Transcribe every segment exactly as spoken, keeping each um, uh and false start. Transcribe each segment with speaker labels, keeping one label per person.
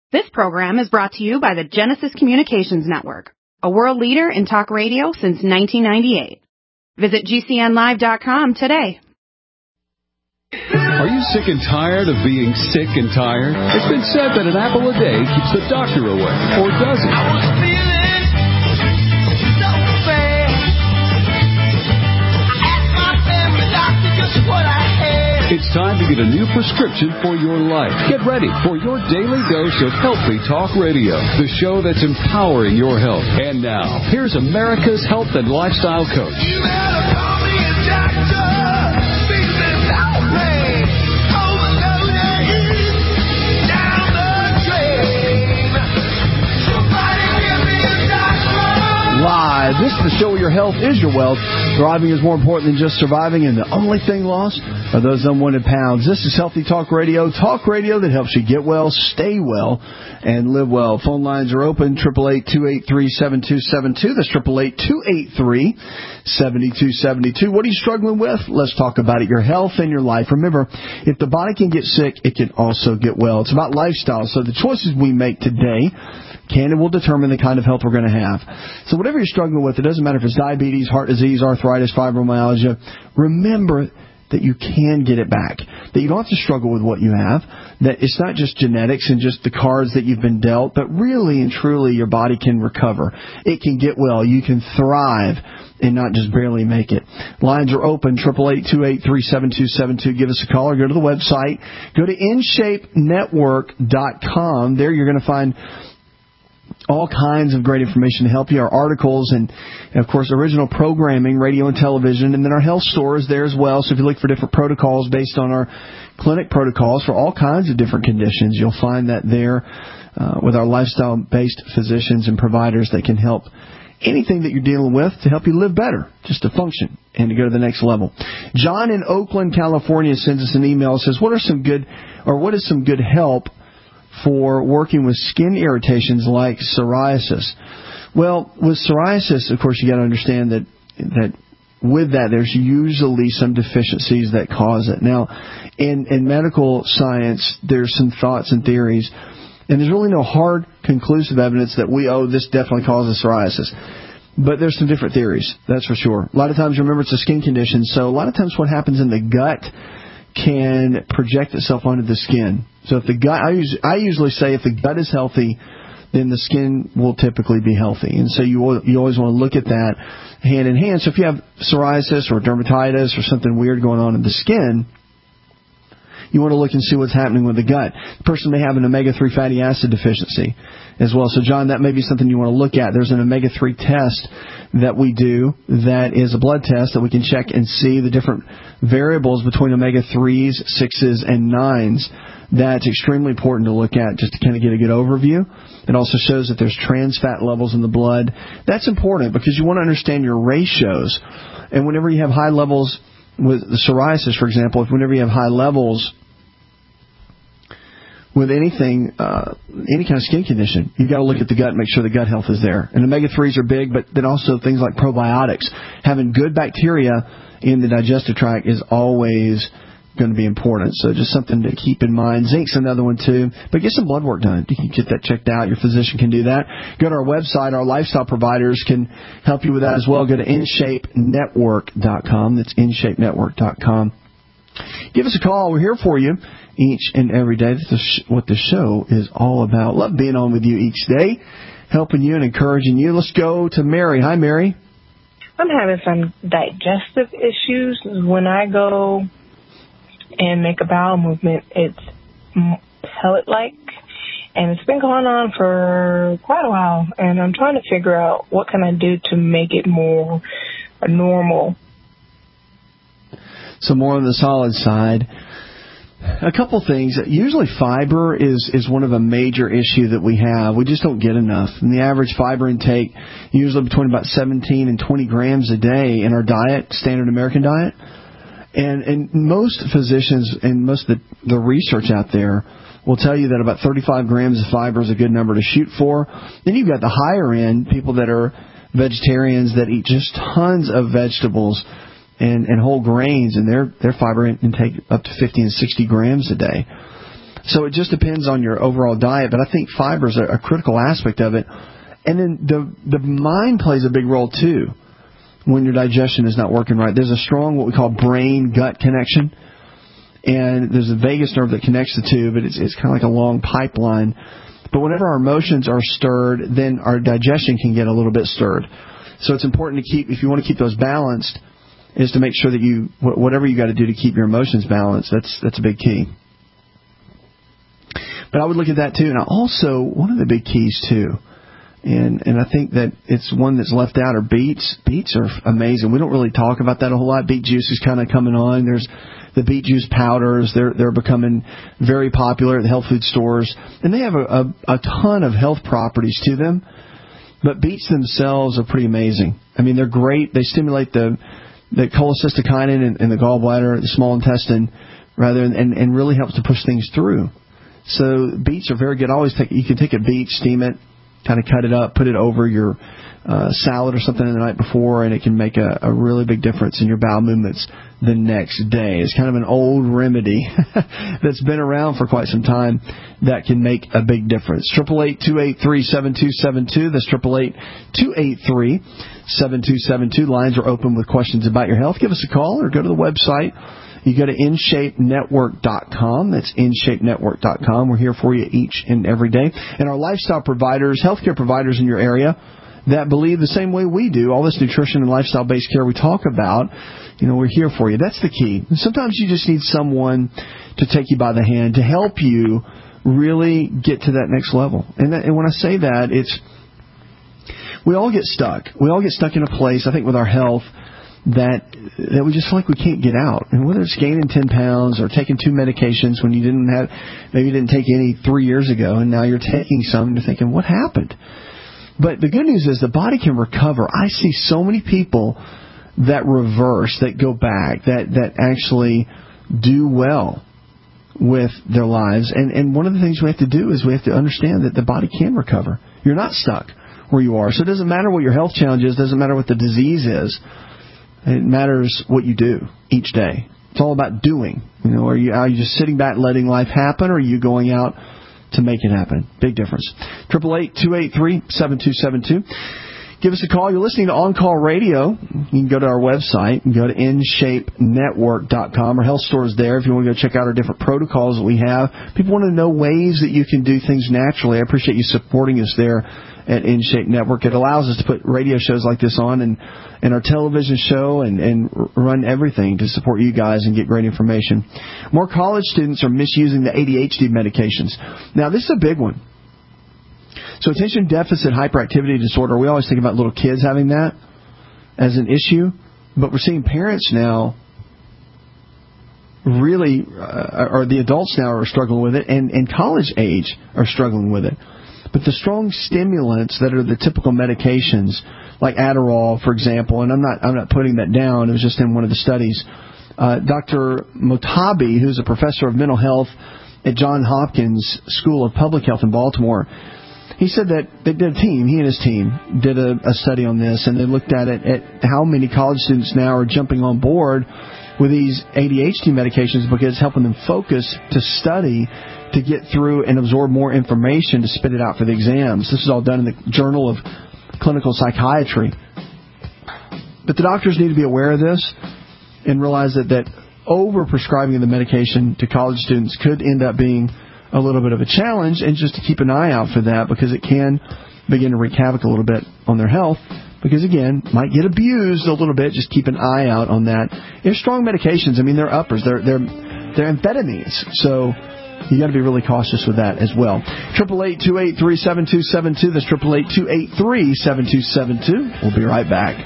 Speaker 1: This program is brought to you by the Genesis Communications Network, a world leader in talk radio since nineteen ninety-eight. Visit G C N live dot com today.
Speaker 2: Are you sick and tired of being sick and tired? It's been said that an apple a day keeps the doctor away, or does it? I was feeling so bad. I asked my family doctor just what I had. It's time to get a new prescription for your life. Get ready for your daily dose of Healthy Talk Radio, the show that's empowering your health. And now, here's America's health and lifestyle coach. You better call me a doctor.
Speaker 3: Live. This is the show where your health is your wealth. Thriving is more important than just surviving, and the only thing lost are those unwanted pounds. This is Healthy Talk Radio, talk radio that helps you get well, stay well, and live well. Phone lines are open, eight eight eight, two eight three, seven two seven two. That's eight eight eight, two eight three, seven two seven two. What are you struggling with? Let's talk about it, your health and your life. Remember, if the body can get sick, it can also get well. It's about lifestyle, so the choices we make today can and will determine the kind of health we're going to have. So whatever you're struggling with, it doesn't matter if it's diabetes, heart disease, arthritis, fibromyalgia, remember that you can get it back, that you don't have to struggle with what you have, that it's not just genetics and just the cards that you've been dealt, but really and truly your body can recover. It can get well. You can thrive and not just barely make it. Lines are open, eight eight eight, two eight three, seven two seven two. Give us a call or go to the website. Go to in shape network dot com. There you're going to find all kinds of great information to help you, our articles and, and, of course, original programming, radio and television, and then our health store is there as well. So if you look for different protocols based on our clinic protocols for all kinds of different conditions, you'll find that there uh, with our lifestyle-based physicians and providers that can help anything that you're dealing with to help you live better, just to function and to go to the next level. John in Oakland, California sends us an email and says, what are some good, or what is some good help for working with skin irritations like psoriasis? Well, with psoriasis, of course, you got to understand that that with that, there's usually some deficiencies that cause it. Now, in, in medical science, there's some thoughts and theories, and there's really no hard, conclusive evidence that we, oh, this definitely causes psoriasis. But there's some different theories, that's for sure. A lot of times, remember, it's a skin condition, so a lot of times what happens in the gut can project itself onto the skin. So if the gut, I usually, I usually say if the gut is healthy, then the skin will typically be healthy. And so you you always want to look at that hand in hand. So if you have psoriasis or dermatitis or something weird going on in the skin, you want to look and see what's happening with the gut. The person may have an omega three fatty acid deficiency as well. So, John, that may be something you want to look at. There's an omega three test that we do that is a blood test that we can check and see the different variables between omega threes, sixes, and nines. That's extremely important to look at just to kind of get a good overview. It also shows that there's trans fat levels in the blood. That's important because you want to understand your ratios. And whenever you have high levels with the psoriasis, for example, if whenever you have high levels with anything, uh, any kind of skin condition, you've got to look at the gut and make sure the gut health is there. And omega threes are big, but then also things like probiotics. Having good bacteria in the digestive tract is always going to be important. So just something to keep in mind. Zinc's another one too. But get some blood work done. You can get that checked out. Your physician can do that. Go to our website. Our lifestyle providers can help you with that as well. Go to in shape network dot com. That's in shape network dot com. Give us a call. We're here for you each and every day. That's what the show is all about. Love being on with you each day, helping you and encouraging you. Let's go to Mary. Hi, Mary.
Speaker 4: I'm having some digestive issues. When I go and make a bowel movement, it's pellet-like, and it's been going on for quite a while, and I'm trying to figure out what can I do to make it more normal.
Speaker 3: So more on the solid side. A couple things. Usually fiber is, is one of a major issue that we have. We just don't get enough. And the average fiber intake, usually between about seventeen and twenty grams a day in our diet, standard American diet. And, and most physicians and most of the, the research out there will tell you that about thirty-five grams of fiber is a good number to shoot for. Then you've got the higher end, people that are vegetarians that eat just tons of vegetables and, and whole grains, and their, their fiber intake up to fifty and sixty grams a day. So it just depends on your overall diet, but I think fiber is a, a critical aspect of it. And then the the mind plays a big role, too, when your digestion is not working right. There's a strong, what we call brain-gut connection, and there's a vagus nerve that connects the two, but it's, it's kind of like a long pipeline. But whenever our emotions are stirred, then our digestion can get a little bit stirred. So it's important to keep, if you want to keep those balanced, is to make sure that you, whatever you got to do to keep your emotions balanced, that's that's a big key. But I would look at that, too. And also, one of the big keys, too, and and I think that it's one that's left out, are beets. Beets are amazing. We don't really talk about that a whole lot. Beet juice is kind of coming on. There's the beet juice powders. They're they're becoming very popular at the health food stores. And they have a, a, a ton of health properties to them. But beets themselves are pretty amazing. I mean, they're great. They stimulate the, the cholecystokinin in, in the gallbladder, the small intestine, rather, and, and really helps to push things through. So beets are very good. Always take you can take a beet, steam it, kind of cut it up, put it over your uh, salad or something the night before, and it can make a, a really big difference in your bowel movements the next day. It's kind of an old remedy that's been around for quite some time that can make a big difference. Triple eight two eight three seven two seven two. That's triple eight two eight three seven two seven two. Lines are open with questions about your health. Give us a call or go to the website. You go to in shape network dot com. That's in shape network dot com. We're here for you each and every day. And our lifestyle providers, healthcare providers in your area that believe the same way we do, all this nutrition and lifestyle-based care we talk about, you know, we're here for you. That's the key. And sometimes you just need someone to take you by the hand to help you really get to that next level. And, that, and when I say that, it's we all get stuck. We all get stuck in a place, I think, with our health that that we just feel like we can't get out. And whether it's gaining ten pounds or taking two medications when you didn't have, maybe you didn't take any three years ago, and now you're taking some, and you're thinking, what happened? But the good news is the body can recover. I see so many people that reverse, that go back, that, that actually do well with their lives. And, and one of the things we have to do is we have to understand that the body can recover. You're not stuck where you are. So it doesn't matter what your health challenge is. It doesn't matter what the disease is. It matters what you do each day. It's all about doing. You know, are you, are you just sitting back letting life happen, or are you going out to make it happen? Big difference. triple eight two eight three seven two seven two. Give us a call. You're listening to On Call Radio. You can go to our website and go to in shape network dot com. Our health store is there if you want to go check out our different protocols that we have. People want to know ways that you can do things naturally. I appreciate you supporting us there at InShape Network. It allows us to put radio shows like this on and, and our television show and, and run everything to support you guys and get great information. More college students are misusing the A D H D medications. Now, this is a big one. So attention deficit hyperactivity disorder, we always think about little kids having that as an issue, but we're seeing parents now really, uh, or the adults now are struggling with it, and, and college age are struggling with it. But the strong stimulants that are the typical medications, like Adderall, for example, and I'm not I'm not putting that down, it was just in one of the studies. Uh, Doctor Motabi, who's a professor of mental health at Johns Hopkins School of Public Health in Baltimore, he said that they did a team, he and his team did a, a study on this, and they looked at it at how many college students now are jumping on board with these A D H D medications because it's helping them focus to study, to get through and absorb more information to spit it out for the exams. This is all done in the Journal of Clinical Psychiatry. But the doctors need to be aware of this and realize that, that over-prescribing the medication to college students could end up being a little bit of a challenge, and just to keep an eye out for that because it can begin to wreak havoc a little bit on their health because, again, might get abused a little bit. Just keep an eye out on that. They're strong medications. I mean, they're uppers. They're, they're, they're amphetamines. So you got to be really cautious with that as well. triple eight two eight three seven two seven two. That's triple eight two eight three seven two seven two. We'll be right back.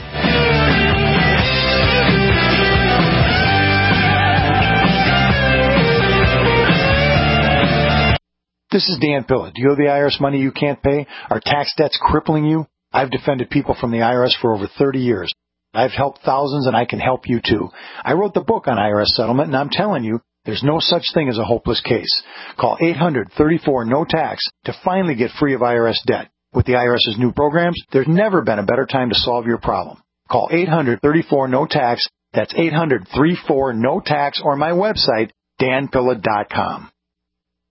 Speaker 5: This is Dan Pilla. Do you owe the I R S money you can't pay? Are tax debts crippling you? I've defended people from the I R S for over thirty years. I've helped thousands, and I can help you too. I wrote the book on I R S settlement, and I'm telling you, there's no such thing as a hopeless case. Call eight hundred thirty-four no tax to finally get free of I R S debt. With the IRS's new programs, there's never been a better time to solve your problem. Call eight hundred thirty-four no tax. That's eight hundred thirty-four no tax, or my website, dan pilla dot com.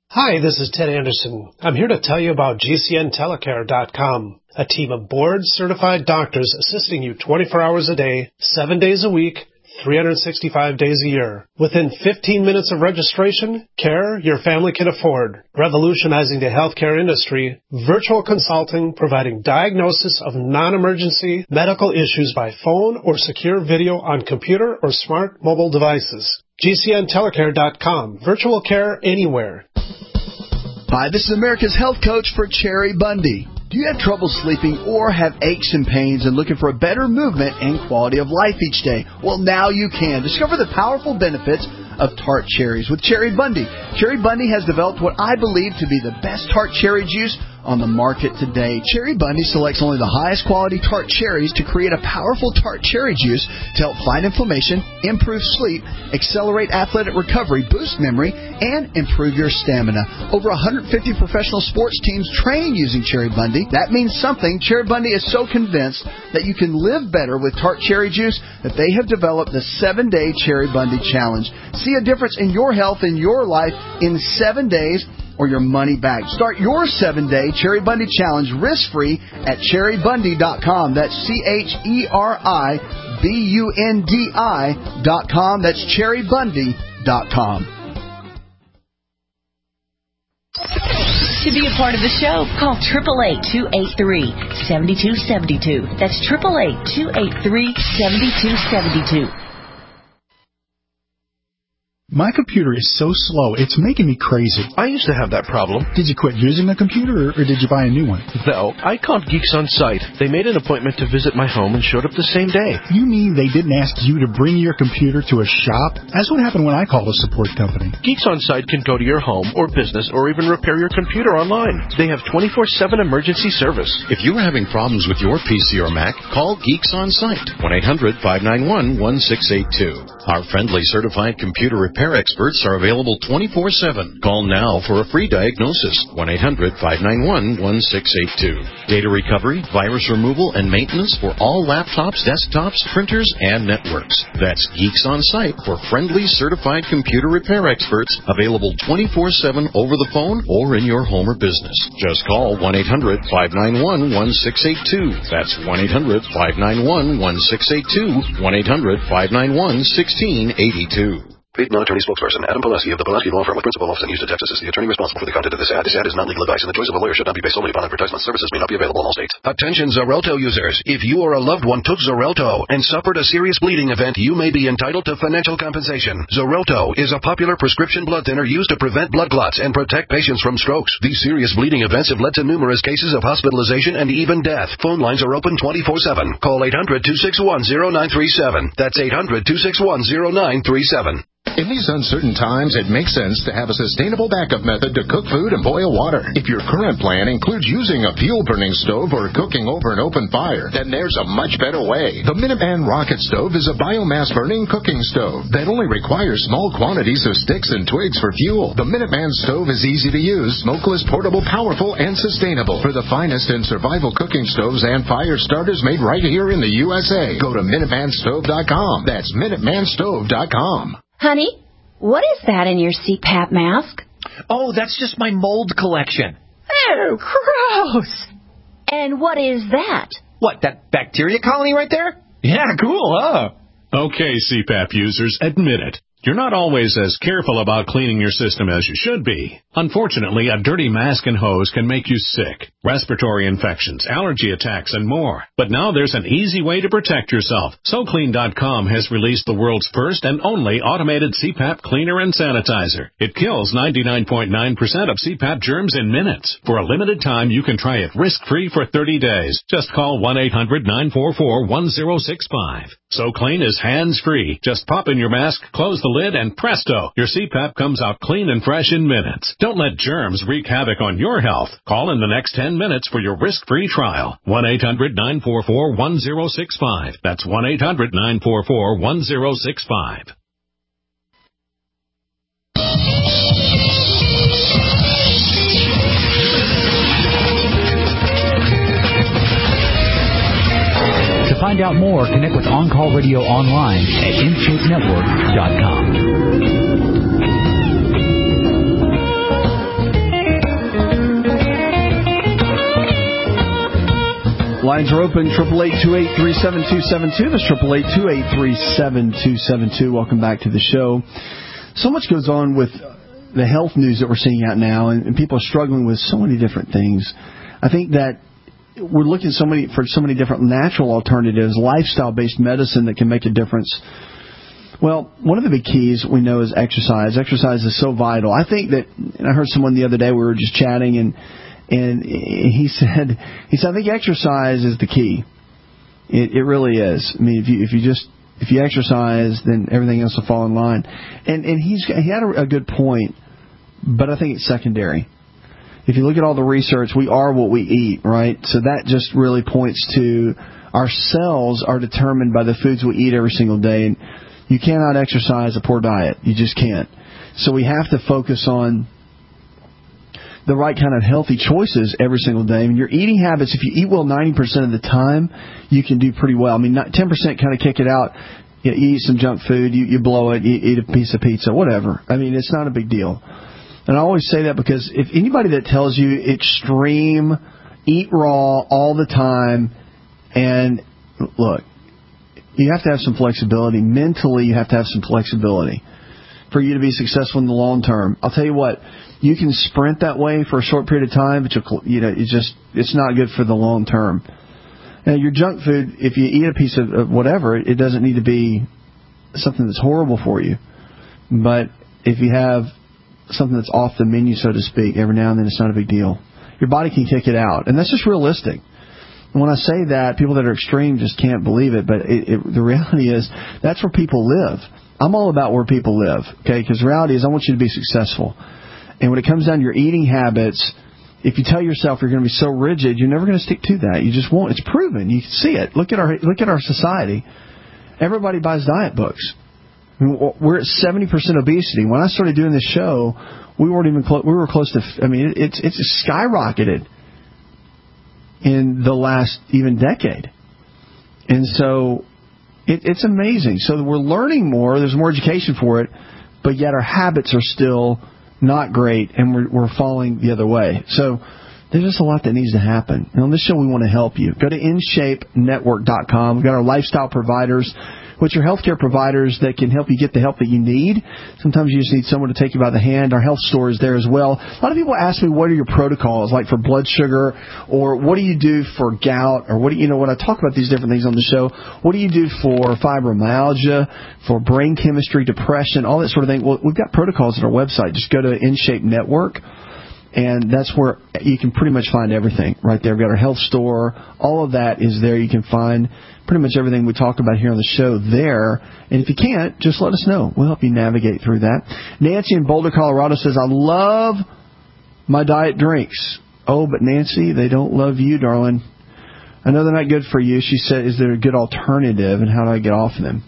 Speaker 6: Hi, this is Ted Anderson. I'm here to tell you about G C N telecare dot com, a team of board-certified doctors assisting you twenty-four hours a day, seven days a week, three hundred sixty-five days a year. Within fifteen minutes of registration, care your family can afford. Revolutionizing the healthcare industry, virtual consulting providing diagnosis of non-emergency medical issues by phone or secure video on computer or smart mobile devices. G C N telecare dot com. Virtual care anywhere.
Speaker 3: Hi, this is America's health coach for Cherry Bundy. Do you have trouble sleeping or have aches and pains and looking for a better movement and quality of life each day? Well, now you can. Discover the powerful benefits of tart cherries with Cherry Bundy. Cherry Bundy has developed what I believe to be the best tart cherry juice on the market today. Cherry Bundy selects only the highest quality tart cherries to create a powerful tart cherry juice to help fight inflammation, improve sleep, accelerate athletic recovery, boost memory, and improve your stamina. Over one hundred fifty professional sports teams train using Cherry Bundy. That means something. Cherry Bundy is so convinced that you can live better with tart cherry juice that they have developed the seven-day Cherry Bundy Challenge. See a difference in your health and your life in seven days or your money back. Start your seven-day Cherry Bundy Challenge risk-free at cherry bundy dot com. That's C H E R I B U N D I dot com. That's cherry bundy dot com.
Speaker 7: To be a part of the show, call eight eight eight, two eight three, seven two seven two. That's eight eight eight, two eight three, seven two seven two.
Speaker 8: My computer is so slow, it's making me crazy.
Speaker 9: I used to have that problem.
Speaker 8: Did you quit using the computer, or, or did you buy a new one?
Speaker 9: No, I called Geeks On Site. They made an appointment to visit my home and showed up the same day.
Speaker 8: You mean they didn't ask you to bring your computer to a shop? That's what happened when I called a support company.
Speaker 9: Geeks On Site can go to your home or business or even repair your computer online. They have twenty-four seven emergency service.
Speaker 10: If you're having problems with your P C or Mac, call Geeks On Site, one eight hundred, five nine one, one six eight two. Our friendly certified computer repair experts are available twenty-four seven. Call now for a free diagnosis, one eight hundred, five nine one, one six eight two. Data recovery, virus removal, and maintenance for all laptops, desktops, printers, and networks. That's Geeks On Site for friendly certified computer repair experts, available twenty-four seven over the phone or in your home or business. Just call one eight hundred, five nine one, one six eight two. That's one eight hundred, five nine one, one six eight two, one eight hundred, five nine one, one six eight two.
Speaker 11: Paid non-attorney spokesperson Adam Pileski of the Pileski Law Firm with principal office in Houston, Texas is the attorney responsible for the content of this ad. This ad is not legal advice, and the choice of a lawyer should not be based solely upon advertisement. Services may not be available in all states.
Speaker 12: Attention Xarelto users. If you or a loved one took Xarelto and suffered a serious bleeding event, you may be entitled to financial compensation. Xarelto is a popular prescription blood thinner used to prevent blood clots and protect patients from strokes. These serious bleeding events have led to numerous cases of hospitalization and even death. Phone lines are open twenty-four seven. Call eight hundred, two six one, zero nine three seven. That's eight hundred, two six one, zero nine three seven.
Speaker 13: In these uncertain times, it makes sense to have a sustainable backup method to cook food and boil water. If your current plan includes using a fuel-burning stove or cooking over an open fire, then there's a much better way. The Minuteman Rocket Stove is a biomass-burning cooking stove that only requires small quantities of sticks and twigs for fuel. The Minuteman Stove is easy to use, smokeless, portable, powerful, and sustainable. For the finest in survival cooking stoves and fire starters made right here in the U S A, go to Minuteman Stove dot com. That's Minuteman Stove dot com.
Speaker 7: Honey, what is that in your C PAP mask?
Speaker 14: Oh, that's just my mold collection.
Speaker 7: Oh, gross. And what is that?
Speaker 14: What, that bacteria colony right there? Yeah, cool, huh?
Speaker 15: Okay, C PAP users, admit it. You're not always as careful about cleaning your system as you should be. Unfortunately, a dirty mask and hose can make you sick. Respiratory infections, allergy attacks, and more. But now there's an easy way to protect yourself. So Clean dot com has released the world's first and only automated C PAP cleaner and sanitizer. It kills ninety-nine point nine percent of C PAP germs in minutes. For a limited time, you can try it risk-free for thirty days. Just call one eight hundred, nine four four, one zero six five. So Clean is hands-free. Just pop in your mask, close the lid, and presto, your C PAP comes out clean and fresh in minutes. Don't let germs wreak havoc on your health. Call in the next ten minutes for your risk-free trial. one eight hundred, nine four four, one zero six five. That's one eight hundred, nine four four, one zero six five.
Speaker 16: To find out more, connect with On Call Radio online at in shape network dot com.
Speaker 3: Lines are open, eight eight eight, two eight three, seven two seven two. That's eight eight eight, two eight three, seven two seven two. Welcome back to the show. So much goes on with the health news that we're seeing out now, and, and people are struggling with so many different things. I think that we're looking so many for so many different natural alternatives, lifestyle-based medicine that can make a difference. Well, one of the big keys we know is exercise. Exercise is so vital. I think that, and I heard someone the other day, we were just chatting, and and he said, he said, I think exercise is the key. It, it really is. I mean, if you if you just if you exercise, then everything else will fall in line. And and he's he had a, a good point, but I think it's secondary. If you look at all the research, we are what we eat, right? So that just really points to our cells are determined by the foods we eat every single day. And you cannot exercise a poor diet. You just can't. So we have to focus on the right kind of healthy choices every single day. I mean, your eating habits, if you eat well ninety percent of the time, you can do pretty well. I mean, not ten percent kind of kick it out. You, know, you eat some junk food, you, you blow it, you eat a piece of pizza, whatever. I mean, it's not a big deal. And I always say that because if anybody that tells you extreme, eat raw all the time, and look, you have to have some flexibility. Mentally, you have to have some flexibility for you to be successful in the long term. I'll tell you what, you can sprint that way for a short period of time, but you'll, you know, it's just it's not good for the long term. Now, your junk food, if you eat a piece of, of whatever, it doesn't need to be something that's horrible for you. But if you have something that's off the menu, so to speak, every now and then, it's not a big deal. Your body can kick it out, and that's just realistic. And when I say that, people that are extreme just can't believe it, but it, it, the reality is that's where people live. I'm all about where people live, okay? Because the reality is I want you to be successful. And when it comes down to your eating habits, if you tell yourself you're going to be so rigid, you're never going to stick to that. You just won't. It's proven. You can see it. Look at our look at our society. Everybody buys diet books. I mean, we're at seventy percent obesity. When I started doing this show, we weren't even close. We were close to. I mean, it's it's skyrocketed in the last even decade, and so it, it's amazing. So we're learning more. There's more education for it, but yet our habits are still not great, and we're, we're falling the other way. So there's just a lot that needs to happen. And on this show, we want to help you. Go to in shape network dot com. We've got our lifestyle providers, which are healthcare providers that can help you get the help that you need. Sometimes you just need someone to take you by the hand. Our health store is there as well. A lot of people ask me, what are your protocols, like for blood sugar, or what do you do for gout, or what do you, you know, when I talk about these different things on the show, what do you do for fibromyalgia, for brain chemistry, depression, all that sort of thing? Well, we've got protocols at our website. Just go to InShape Network, and that's where you can pretty much find everything right there. We've got our health store. All of that is there. You can find pretty much everything we talk about here on the show there. And if you can't, just let us know. We'll help you navigate through that. Nancy in Boulder, Colorado says, I love my diet drinks. Oh, but Nancy, they don't love you, darling. I know they're not good for you. She said, is there a good alternative, and how do I get off of them?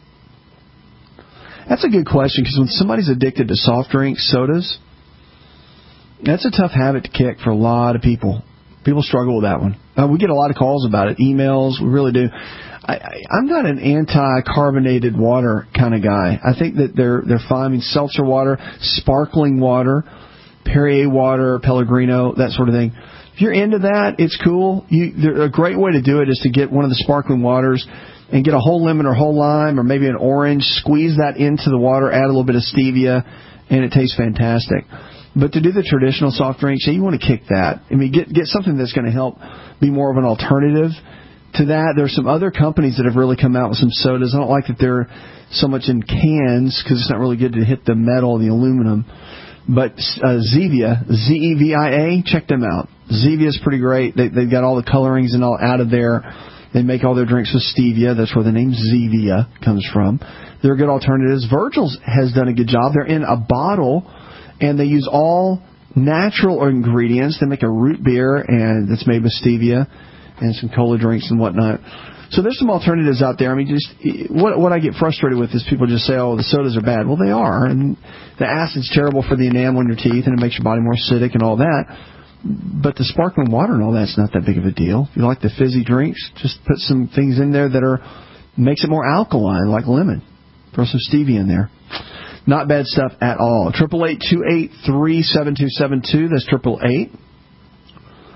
Speaker 3: That's a good question, because when somebody's addicted to soft drinks, sodas, that's a tough habit to kick for a lot of people. People struggle with that one. Uh, we get a lot of calls about it, emails. We really do. I, I, I'm not an anti-carbonated water kind of guy. I think that they're they're fine. I mean, seltzer water, sparkling water, Perrier water, Pellegrino, that sort of thing. If you're into that, it's cool. You, a great way to do it is to get one of the sparkling waters and get a whole lemon or whole lime or maybe an orange, squeeze that into the water, add a little bit of stevia, and it tastes fantastic. But to do the traditional soft drinks, yeah, you want to kick that. I mean, get get something that's going to help be more of an alternative to that. There's some other companies that have really come out with some sodas. I don't like that they're so much in cans because it's not really good to hit the metal, the aluminum. But uh, Zevia, Z E V I A, check them out. Zevia is pretty great. They, they've got all the colorings and all out of there. They make all their drinks with stevia. That's where the name Zevia comes from. They're good alternatives. Virgil's has done a good job. They're in a bottle, and they use all natural ingredients. They make a root beer, and it's made with stevia and some cola drinks and whatnot. So there's some alternatives out there. I mean, just what what I get frustrated with is people just say, oh, the sodas are bad. Well, they are, and the acid's terrible for the enamel in your teeth, and it makes your body more acidic and all that. But the sparkling water and all that's not that big of a deal. If you like the fizzy drinks, just put some things in there that are makes it more alkaline, like lemon. Throw some stevia in there. Not bad stuff at all. Triple eight two eight three seven two seven two. That's triple eight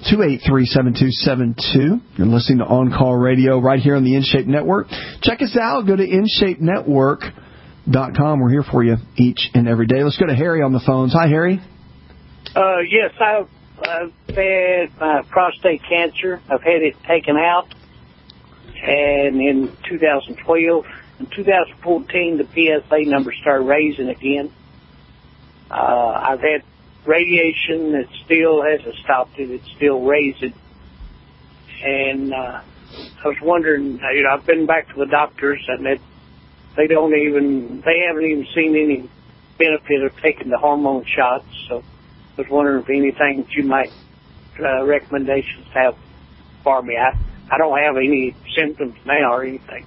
Speaker 3: two eight three, seven two seven two. You're listening to On Call Radio right here on the InShape Network. Check us out. Go to in shape network dot com. We're here for you each and every day. Let's go to Harry on the phones. Hi, Harry.
Speaker 17: Uh, yes, I've, I've had uh, prostate cancer. I've had it taken out. And in two thousand twelve, in two thousand fourteen, the P S A number started raising again. Uh, I've had radiation that still hasn't stopped it. It's still raising. And uh, I was wondering, you know, I've been back to the doctors, and it, they don't even, they haven't even seen any benefit of taking the hormone shots. So I was wondering if anything that you might, uh, recommendations have for me. I, I don't have any symptoms now or anything.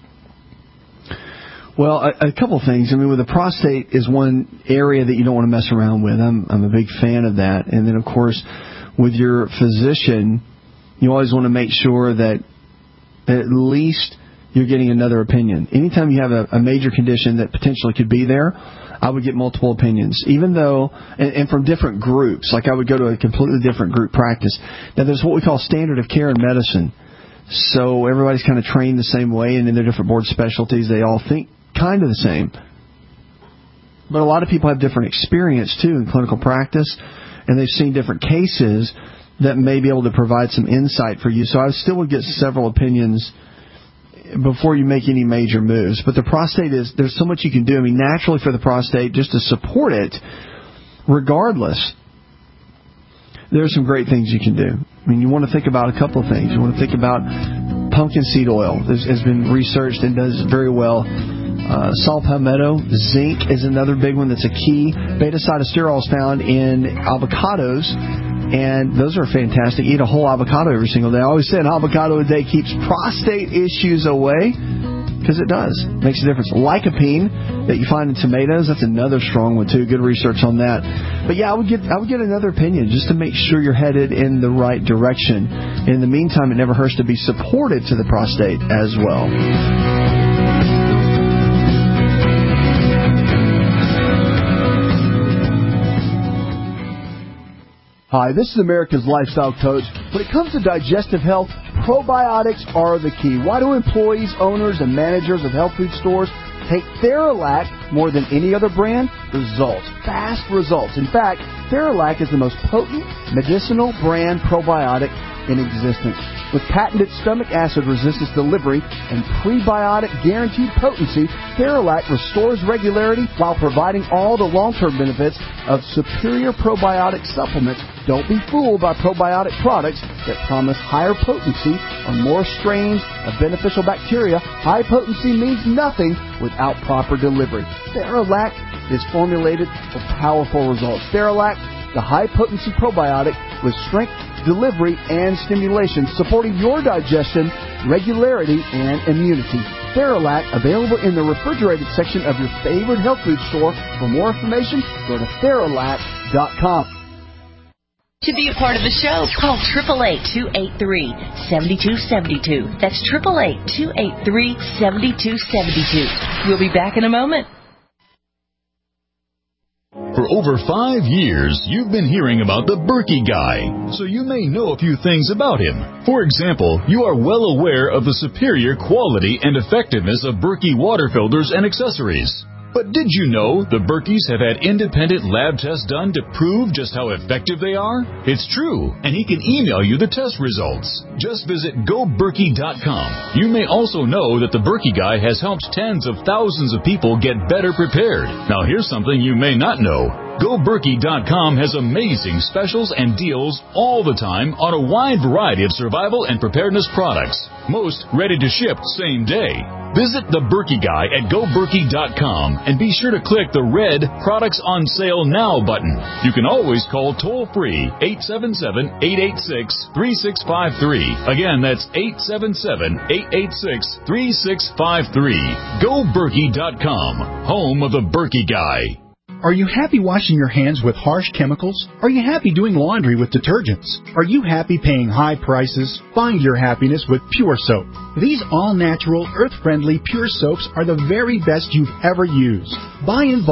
Speaker 3: Well, a, a couple things. I mean, with the prostate is one area that you don't want to mess around with. I'm I'm a big fan of that. And then, of course, with your physician, you always want to make sure that at least you're getting another opinion. Anytime you have a, a major condition that potentially could be there, I would get multiple opinions, even though, and, and from different groups. Like I would go to a completely different group practice. Now, there's what we call standard of care in medicine. So everybody's kind of trained the same way, and in their different board specialties, they all think kind of the same. But a lot of people have different experience, too, in clinical practice, and they've seen different cases that may be able to provide some insight for you. So I still would get several opinions before you make any major moves. But the prostate is, there's so much you can do. I mean, naturally for the prostate, just to support it, regardless, there are some great things you can do. I mean, you want to think about a couple of things. You want to think about pumpkin seed oil. This has been researched and does very well. Uh, saw palmetto, zinc is another big one that's a key. Beta-sitosterol is found in avocados, and those are fantastic. Eat a whole avocado every single day. I always say an avocado a day keeps prostate issues away, because it does. Makes a difference. Lycopene that you find in tomatoes, that's another strong one too. Good research on that. But yeah, I would get I would get another opinion just to make sure you're headed in the right direction. In the meantime, it never hurts to be supported to the prostate as well. Hi, this is America's Lifestyle Coach. When it comes to digestive health, probiotics are the key. Why do employees, owners, and managers of health food stores take Theralac more than any other brand? Results. Fast results. In fact, Theralac is the most potent medicinal brand probiotic in existence. With patented stomach acid resistance delivery and prebiotic guaranteed potency, Theralac restores regularity while providing all the long-term benefits of superior probiotic supplements. Don't be fooled by probiotic products that promise higher potency or more strains of beneficial bacteria. High potency means nothing without proper delivery. Theralac is formulated for powerful results. Theralac, the high-potency probiotic with strength, delivery, and stimulation, supporting your digestion, regularity, and immunity. Theralac, available in the refrigerated section of your favorite health food store. For more information, go to Theralac dot com.
Speaker 7: To be a part of the show, call eight eight eight, two eight three, seven two seven two. That's eight eight eight, two eight three, seven two seven two. We'll be back in a moment.
Speaker 18: For over five years, you've been hearing about the Berkey Guy, so you may know a few things about him. For example, you are well aware of the superior quality and effectiveness of Berkey water filters and accessories. But did you know the Berkeys have had independent lab tests done to prove just how effective they are? It's true, and he can email you the test results. Just visit go berkey dot com. You may also know that the Berkey Guy has helped tens of thousands of people get better prepared. Now here's something you may not know. go berkey dot com has amazing specials and deals all the time on a wide variety of survival and preparedness products, most ready to ship same day. Visit the Berkey Guy at go berkey dot com and be sure to click the red Products on Sale Now button. You can always call toll-free eight seven seven, eight eight six, three six five three. Again, that's eight seven seven, eight eight six, three six five three. go berkey dot com, home of the Berkey Guy.
Speaker 8: Are you happy washing your hands with harsh chemicals? Are you happy doing laundry with detergents? Are you happy paying high prices? Find your happiness with Pure Soap. These all-natural, earth-friendly Pure Soaps are the very best you've ever used. Buy in bulk.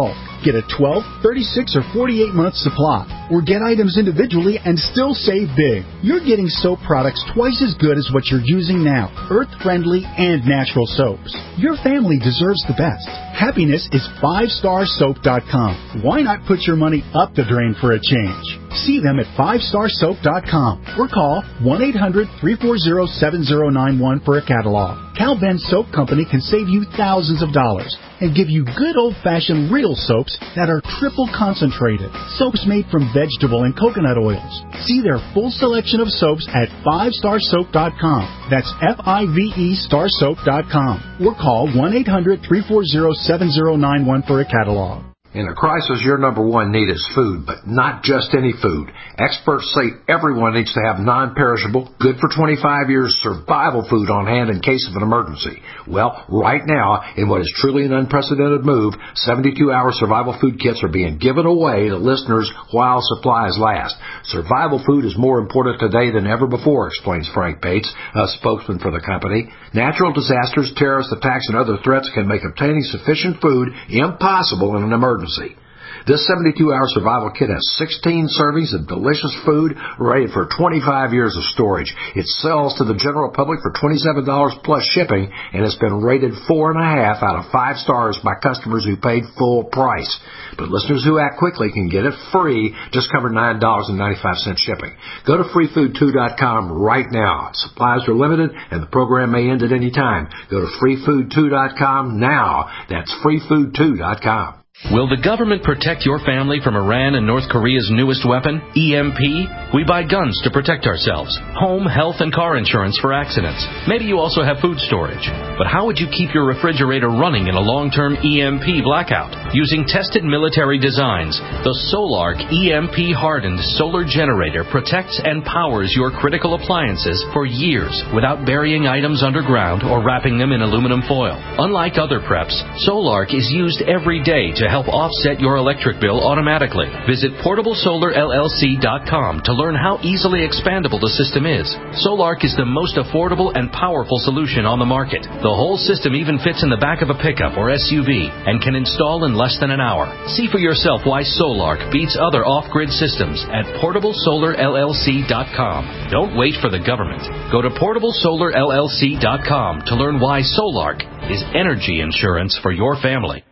Speaker 8: Get a twelve, thirty-six, or forty-eight month supply, or get items individually and still save big. You're getting soap products twice as good as what you're using now, earth-friendly and natural soaps. Your family deserves the best. Happiness is five star soap dot com. Why not put your money up the drain for a change? See them at five star soap dot com or call one eight hundred, three four zero, seven zero nine one for a catalog. Cal Ben Soap Company can save you thousands of dollars and give you good old-fashioned real soaps that are triple concentrated. Soaps made from vegetable and coconut oils. See their full selection of soaps at five star soap dot com. That's F I V E star soap dot com. Or call one eight hundred, three four zero, seven zero nine one for a catalog.
Speaker 19: In a crisis, your number one need is food, but not just any food. Experts say everyone needs to have non-perishable, good for twenty-five years survival food on hand in case of an emergency. Well, right now, in what is truly an unprecedented move, seventy-two hour survival food kits are being given away to listeners while supplies last. Survival food is more important today than ever before, explains Frank Bates, a spokesman for the company. Natural disasters, terrorist attacks, and other threats can make obtaining sufficient food impossible in an emergency. This seventy-two hour survival kit has sixteen servings of delicious food rated for twenty-five years of storage. It sells to the general public for twenty-seven dollars plus shipping and has been rated four and a half out of five stars by customers who paid full price. But listeners who act quickly can get it free, just cover nine dollars and ninety-five cents shipping. Go to free food two dot com right now. Supplies are limited and the program may end at any time. Go to free food two dot com now. That's free food two dot com.
Speaker 20: Will the government protect your family from Iran and North Korea's newest weapon, E M P? We buy guns to protect ourselves, home, health, and car insurance for accidents. Maybe you also have food storage. But how would you keep your refrigerator running in a long-term E M P blackout? Using tested military designs, the Solark E M P-hardened solar generator protects and powers your critical appliances for years without burying items underground or wrapping them in aluminum foil. Unlike other preps, Solark is used every day to help offset your electric bill automatically. Visit portable solar L L C dot com to learn how easily expandable the system is. Solark is the most affordable and powerful solution on the market. The whole system even fits in the back of a pickup or S U V and can install in less than an hour. See for yourself why Solark beats other off-grid systems at portable solar L L C dot com. Don't wait for the government. Go to portable solar L L C dot com to learn why Solark is energy insurance for your family.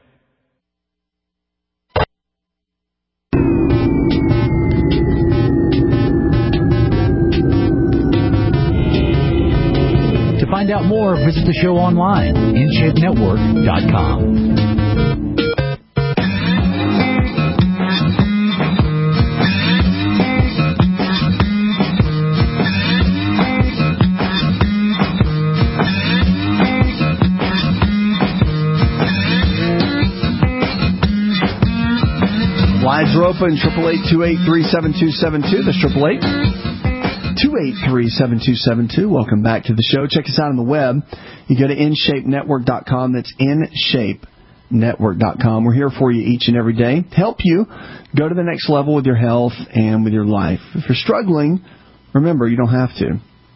Speaker 16: To find out more, visit the show online, in shape network dot com.
Speaker 3: Lines are open, eight eight eight, two eight three, seven two seven two. That's eight eight eight, two eight three, seven two seven two. Welcome back to the show. Check us out on the web. You go to in shape network dot com. That's in shape network dot com. We're here for you each and every day to help you go to the next level with your health and with your life. If you're struggling, remember, you don't have to.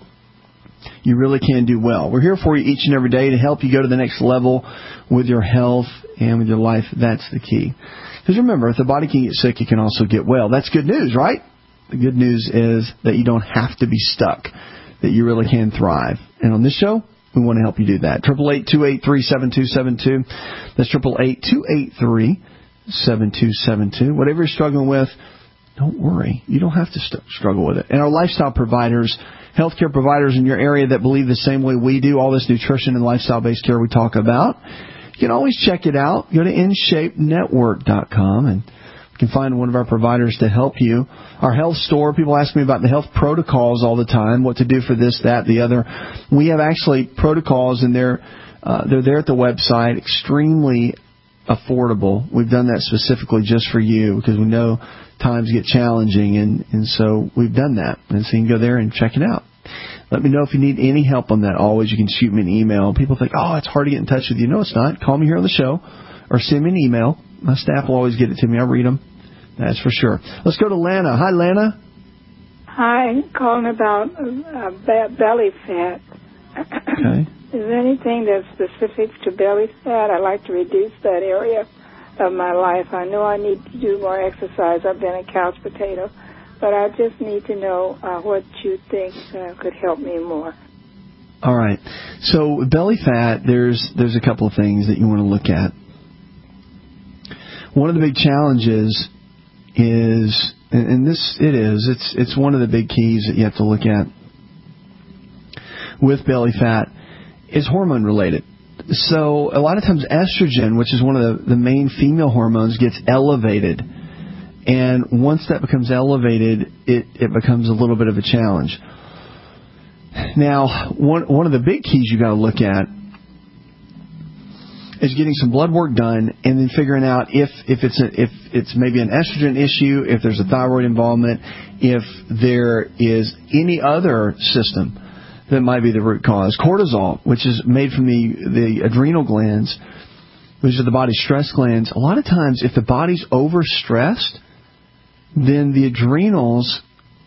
Speaker 3: You really can do well. We're here for you each and every day to help you go to the next level with your health and with your life. That's the key. Because remember, if the body can get sick, it can also get well. That's good news, right? The good news is that you don't have to be stuck, that you really can thrive. And on this show, we want to help you do that. eight eight eight, two eight three, seven two seven two. That's eight eight eight, two eight three, seven two seven two. Whatever you're struggling with, don't worry. You don't have to st- struggle with it. And our lifestyle providers, healthcare providers in your area that believe the same way we do, all this nutrition and lifestyle-based care we talk about, you can always check it out. Go to in shape network dot com and you can find one of our providers to help you. Our health store, people ask me about the health protocols all the time, what to do for this, that, the other. We have actually protocols, and they're, uh, they're there at the website, extremely affordable. We've done that specifically just for you because we know times get challenging, and, and so we've done that. And so you can go there and check it out. Let me know if you need any help on that. Always, you can shoot me an email. People think, oh, it's hard to get in touch with you. No, it's not. Call me here on the show or send me an email. My staff will always get it to me. I read them. That's for sure. Let's go to Lana. Hi, Lana.
Speaker 21: Hi, calling about uh, be- belly fat.
Speaker 3: Okay.
Speaker 21: Is there anything that's specific to belly fat? I'd like to reduce that area of my life. I know I need to do more exercise. I've been a couch potato, but I just need to know uh, what you think uh, could help me more.
Speaker 3: All right. So belly fat, there's there's a couple of things that you want to look at. One of the big challenges is, and this it is, it's it's one of the big keys that you have to look at with belly fat, is hormone related. So a lot of times estrogen, which is one of the, the main female hormones, gets elevated. And once that becomes elevated, it, it becomes a little bit of a challenge. Now, one one of the big keys you got to look at is getting some blood work done, and then figuring out if if it's a, if it's maybe an estrogen issue, if there's a thyroid involvement, if there is any other system that might be the root cause. Cortisol, which is made from the the adrenal glands, which are the body's stress glands. A lot of times, if the body's overstressed, then the adrenals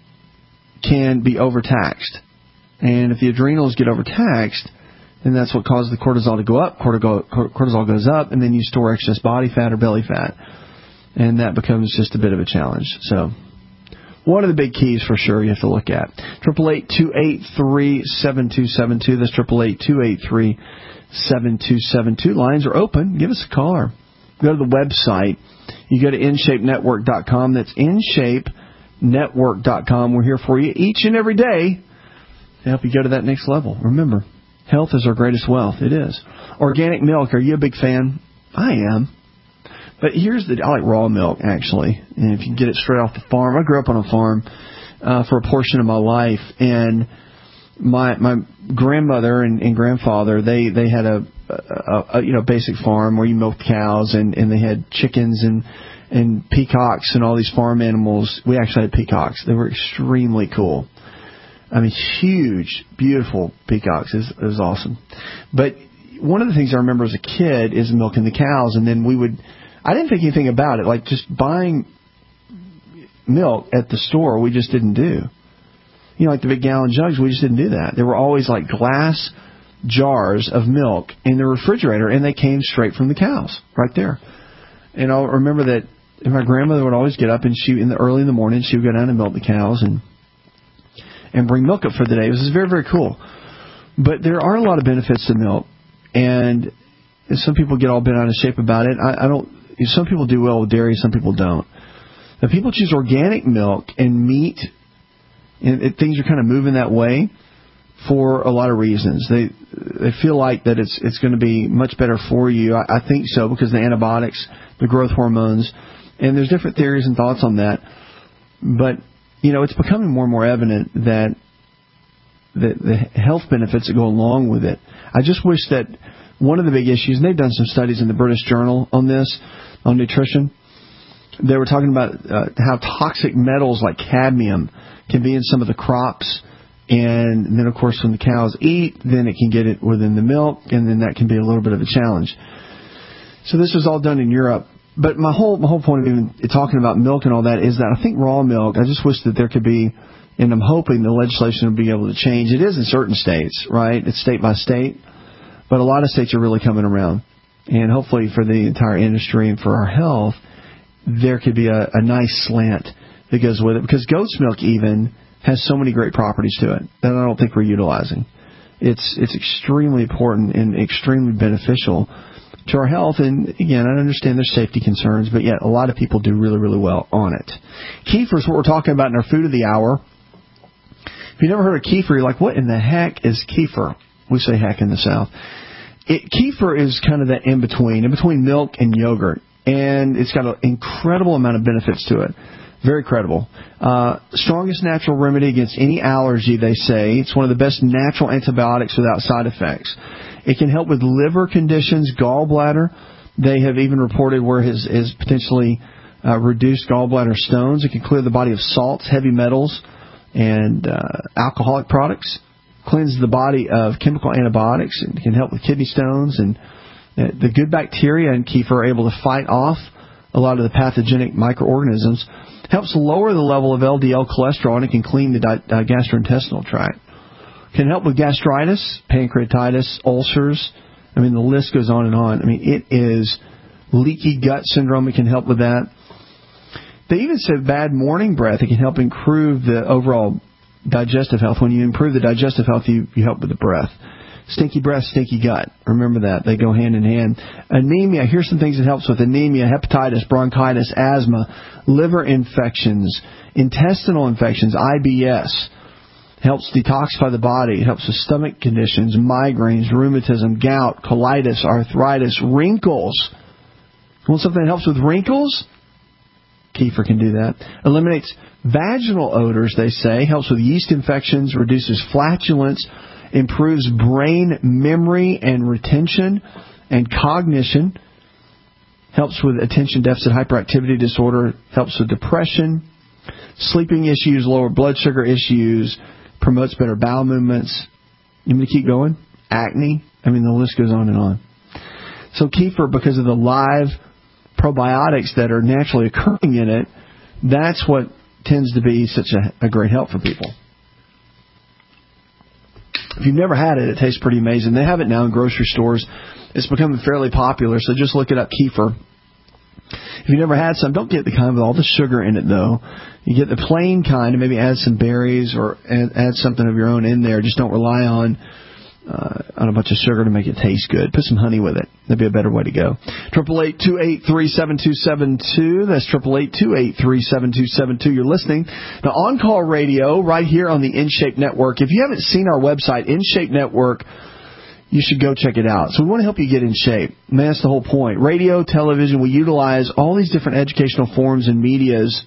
Speaker 3: can be overtaxed. And if the adrenals get overtaxed, then that's what causes the cortisol to go up. Cortisol goes up, and then you store excess body fat or belly fat. And that becomes just a bit of a challenge. So one of the big keys for sure you have to look at. eight eight eight, two eight three, seven two seven two. That's eight eight eight, two eight three, seven two seven two. Lines are open. Give us a call. Or go to the website. You go to in shape network dot com. That's in shape network dot com. We're here for you each and every day to help you go to that next level. Remember, health is our greatest wealth. It is. Organic milk. Are you a big fan? I am. But here's the, I like raw milk, actually. And if you get it straight off the farm. I grew up on a farm uh, for a portion of my life. And my my grandmother and, and grandfather, they, they had a, a, a you know basic farm where you milked cows, and, and they had chickens and, and peacocks and all these farm animals. We actually had peacocks. They were extremely cool. I mean, huge, beautiful peacocks. It was, it was awesome. But one of the things I remember as a kid is milking the cows, and then we would, I didn't think anything about it. Like just buying milk at the store, we just didn't do. You know, like the big gallon jugs, we just didn't do that. There were always like glass jars of milk in the refrigerator, and they came straight from the cows right there. And I'll remember that my grandmother would always get up, and she, in the early in the morning, she would go down and milk the cows and and bring milk up for the day. It was very, very cool. But there are a lot of benefits to milk, and some people get all bent out of shape about it. I, I don't. Some people do well with dairy, some people don't. But people choose organic milk and meat, and it, things are kind of moving that way for a lot of reasons. They they feel like that it's it's going to be much better for you. I, I think so, because the antibiotics, the growth hormones, and there's different theories and thoughts on that. But you know, it's becoming more and more evident that the, the health benefits that go along with it. I just wish that one of the big issues, and they've done some studies in the British Journal on this, on nutrition, they were talking about uh, how toxic metals like cadmium can be in some of the crops. And then, of course, when the cows eat, then it can get it within the milk, and then that can be a little bit of a challenge. So this was all done in Europe. But my whole my whole point of even talking about milk and all that is that I think raw milk, I just wish that there could be, and I'm hoping the legislation will be able to change. It is in certain states, right? It's state by state. But a lot of states are really coming around. And hopefully for the entire industry and for our health, there could be a, a nice slant that goes with it. Because goat's milk even has so many great properties to it that I don't think we're utilizing. It's it's extremely important and extremely beneficial to our health. And again, I understand there's safety concerns, but yet a lot of people do really, really well on it. Kefir is what we're talking about in our food of the hour. If you've never heard of kefir, you're like, what in the heck is kefir? We say heck in the South. It, kefir is kind of that in-between, in between milk and yogurt. And it's got an incredible amount of benefits to it. Very credible. Uh, strongest natural remedy against any allergy, they say. It's one of the best natural antibiotics without side effects. It can help with liver conditions, gallbladder. They have even reported where it has, has potentially uh, reduced gallbladder stones. It can clear the body of salts, heavy metals, and uh, alcoholic products. Cleanses the body of chemical antibiotics, and can help with kidney stones. And uh, the good bacteria in kefir are able to fight off a lot of the pathogenic microorganisms. Helps lower the level of L D L cholesterol, and it can clean the di- uh, gastrointestinal tract. Can help with gastritis, pancreatitis, ulcers. I mean, the list goes on and on. I mean, it is leaky gut syndrome, it can help with that. They even said bad morning breath, it can help improve the overall digestive health. When you improve the digestive health, you, you help with the breath. Stinky breath, stinky gut. Remember that. They go hand in hand. Anemia. Here's some things that helps with anemia, hepatitis, bronchitis, asthma, liver infections, intestinal infections, I B S. Helps detoxify the body. It helps with stomach conditions, migraines, rheumatism, gout, colitis, arthritis, wrinkles. Want something that helps with wrinkles? Kefir can do that. Eliminates vaginal odors, they say. Helps with yeast infections, reduces flatulence, improves brain memory and retention and cognition. Helps with attention deficit hyperactivity disorder. Helps with depression, sleeping issues, lower blood sugar issues. Promotes better bowel movements. You want me to keep going? Acne. I mean, the list goes on and on. So kefir, because of the live probiotics that are naturally occurring in it, that's what tends to be such a, a great help for people. If you've never had it, it tastes pretty amazing. They have it now in grocery stores. It's becoming fairly popular, so just look it up, kefir. If you've never had some, don't get the kind with all the sugar in it, though. You get the plain kind, and maybe add some berries or add, add something of your own in there. Just don't rely on uh, on a bunch of sugar to make it taste good. Put some honey with it. That'd be a better way to go. Triple eight two eight three seven two seven two. That's triple eight two eight three seven two seven two. You're listening to On Call Radio right here on the InShape Network. If you haven't seen our website, InShape Network, you should go check it out. So we want to help you get in shape. And that's the whole point. Radio, television, we utilize all these different educational forms and medias,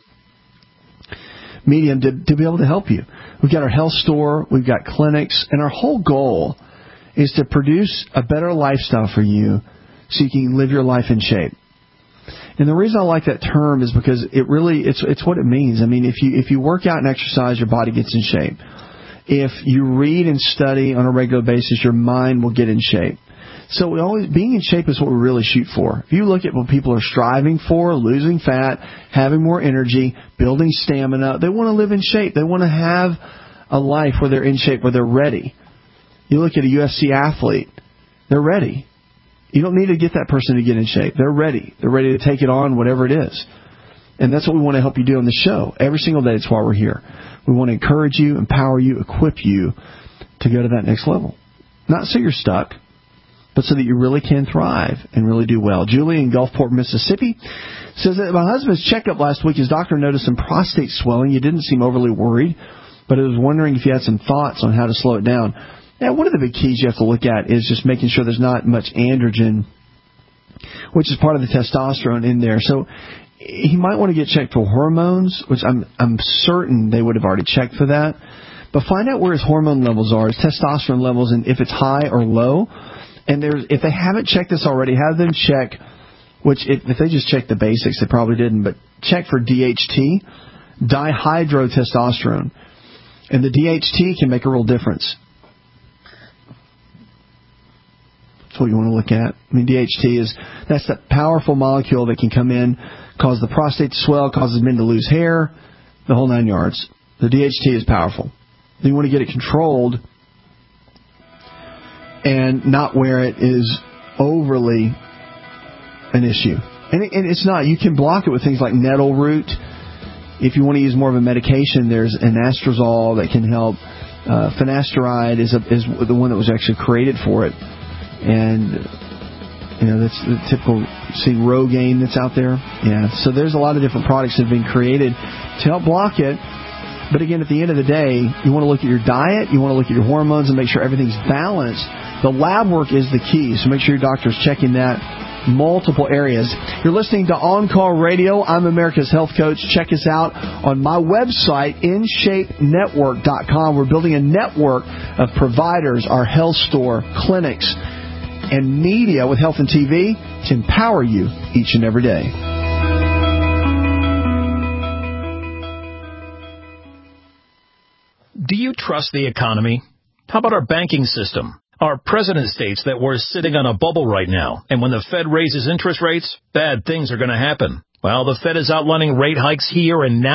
Speaker 3: medium to, to be able to help you. We've got our health store, we've got clinics, and our whole goal is to produce a better lifestyle for you so you can live your life in shape. And the reason I like that term is because it really, it's it's what it means. I mean, if you if you work out and exercise, your body gets in shape. If you read and study on a regular basis, your mind will get in shape. So we always, being in shape is what we really shoot for. If you look at what people are striving for, losing fat, having more energy, building stamina, they want to live in shape. They want to have a life where they're in shape, where they're ready. You look at a U F C athlete, they're ready. You don't need to get that person to get in shape. They're ready. They're ready to take it on, whatever it is. And that's what we want to help you do on the show. Every single day, it's why we're here. We want to encourage you, empower you, equip you to go to that next level. Not so you're stuck, but so that you really can thrive and really do well. Julie in Gulfport, Mississippi, says that my husband's checkup last week, his doctor noticed some prostate swelling. You didn't seem overly worried, but I was wondering if you had some thoughts on how to slow it down. Now, one of the big keys you have to look at is just making sure there's not much androgen, which is part of the testosterone in there. So he might want to get checked for hormones, which I'm I'm certain they would have already checked for that. But find out where his hormone levels are, his testosterone levels, and if it's high or low. And there's, if they haven't checked this already, have them check, which if, if they just checked the basics, they probably didn't, but check for D H T, dihydrotestosterone. And the D H T can make a real difference. That's what you want to look at. I mean, D H T is, that's that powerful molecule that can come in, cause the prostate to swell, causes men to lose hair, the whole nine yards. The D H T is powerful. You want to get it controlled and not where it is overly an issue. And, it, and it's not. You can block it with things like nettle root. If you want to use more of a medication, there's anastrozole that can help. Uh, finasteride is, a, is the one that was actually created for it. And, you know, that's the typical, see Rogaine that's out there. Yeah, so there's a lot of different products that have been created to help block it. But again, at the end of the day, you want to look at your diet, you want to look at your hormones and make sure everything's balanced. The lab work is the key, so make sure your doctor's checking that multiple areas. You're listening to On Call Radio. I'm America's Health Coach. Check us out on my website, in shape network dot com. We're building a network of providers, our health store, clinics, and media with health and T V to empower you each and every day.
Speaker 1: Do you trust the economy? How about our banking system? Our president states that we're sitting on a bubble right now, and when the Fed raises interest rates, bad things are going to happen. Well, the Fed is outlining rate hikes here and now.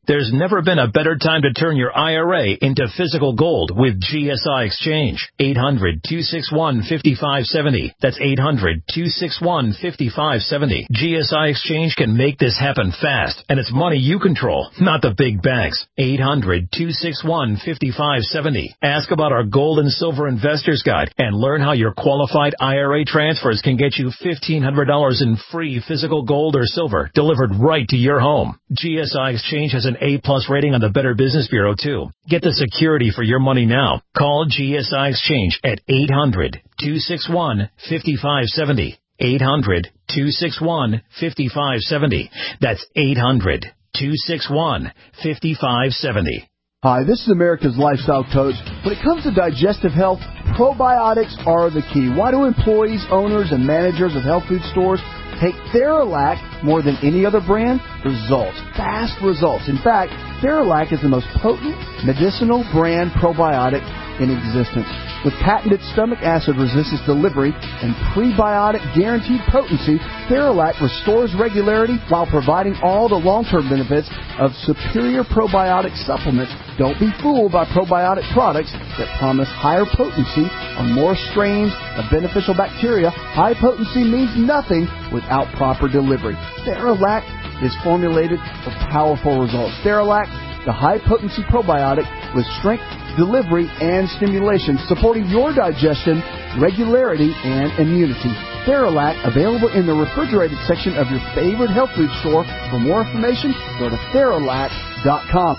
Speaker 1: There's never been a better time to turn your I R A into physical gold with G S I Exchange. eight hundred, two six one, five five seven zero. That's eight hundred, two six one, five five seven zero. G S I Exchange can make this happen fast, and it's money you control, not the big banks. eight hundred, two six one, five five seven zero. Ask about our Gold and Silver Investors Guide and learn how your qualified I R A transfers can get you fifteen hundred dollars in free physical gold or silver delivered right to your home. G S I Exchange has an A-plus rating on the Better Business Bureau, too. Get the security for your money now. Call G S I Exchange at eight hundred, two six one, five five seven zero. eight hundred, two six one, five five seven zero. That's eight hundred, two six one, five five seven zero.
Speaker 3: Hi, this is America's Lifestyle Coach. When it comes to digestive health, probiotics are the key. Why do employees, owners, and managers of health food stores take Theralac more than any other brand? Results. Fast results. In fact, Theralac is the most potent medicinal brand probiotic in existence. With patented stomach acid resistance delivery and prebiotic guaranteed potency, Theralac restores regularity while providing all the long-term benefits of superior probiotic supplements. Don't be fooled by probiotic products that promise higher potency on more strains of beneficial bacteria. High potency means nothing without proper delivery. Theralac is formulated for powerful results. Theralac, the high-potency probiotic with strength, delivery, and stimulation, supporting your digestion, regularity, and immunity. Theralac, available in the refrigerated section of your favorite health food store. For more information, go to Theralac dot com.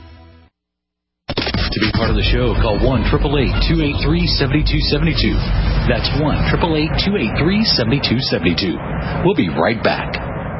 Speaker 16: To be part of the show, call one eight eight eight, two eight three, seven two seven two. That's one eight eight eight, two eight three, seven two seven two. We'll be right back.